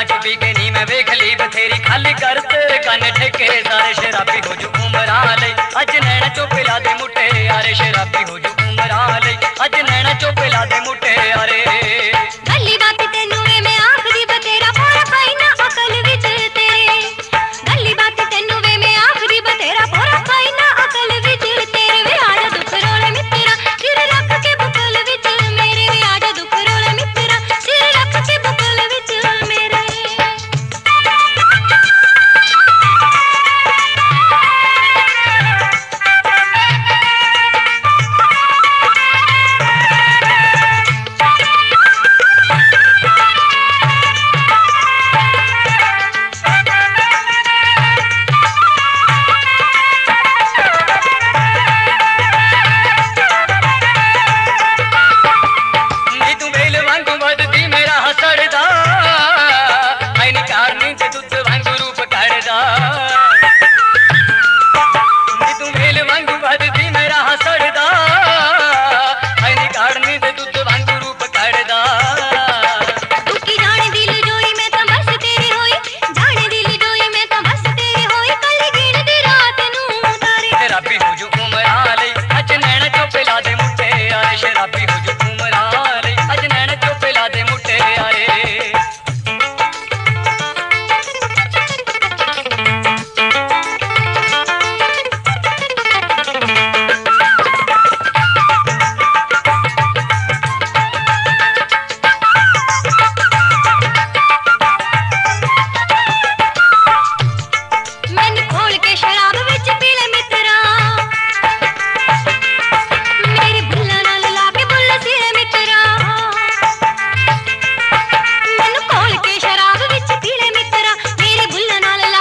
चो पी के नी मैं वेख ली बथेरी खाली कर तेरे कन ठेके सारे शराबी हो जू उमरा ले अज नैना चो पिला दे मुट्टे यारे शराबी हो जू उमरा ले अज नैना चो पिला दे मुट्टे यारे गल्ली बात तेनू वे मैं आखदी बतेरा पोरा पाई ना अकल विच तेरे गल्ली बात तेनू वे मैं आखदी बतेरा पोरा पाई ना अकल विच तेरे वे आजा दुख रोले मित्रा सिर रख के बुकल विच मेरे वे आजा दुख रोले मित्रा सिर रख के बुकल विच मेरे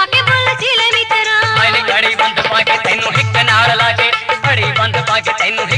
तेनू